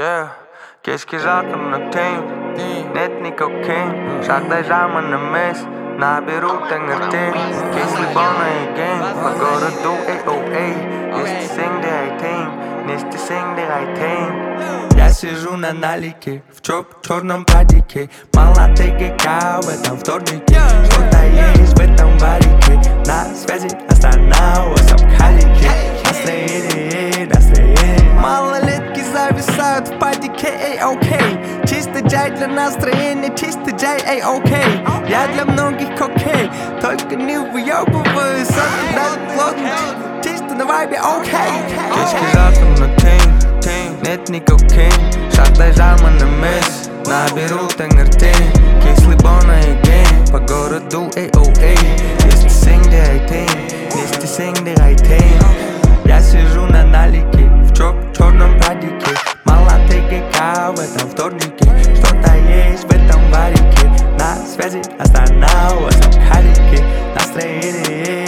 Кешки жарко на тень, нет ни кокейн. Шаг дай жама на мест, наберу тангертен. Если бона и гейм, по городу эй-о-эй. Нести синг де айтейн, нести синг де айтейн. Я сижу на налике, в черном падике. Мало ТГК в этом вторнике. Что-то есть в этом варике. На связи Астана, WhatsApp калике. Настроение, настроение. Малолетки зависают в падике, эй, окей. Чисто джай для настроения, чисто джай, эй, окей. Я для многих окей, только не выебываюсь, когда плотно. Чисто на вайбе, окей. Кешки жарко на тень, нет ни кокейн. Шаг дай жама на мест, наберу тангертен. Кисли бона и гейм, по городу эй-о-эй. Нести синг де айтейн, нести синг де айтейн. Я сижу на налике, в черном падике. Мало ТГК в этом вторнике. Что-то есть в этом варике. На связи Астана, WhatsApp калике. Настроение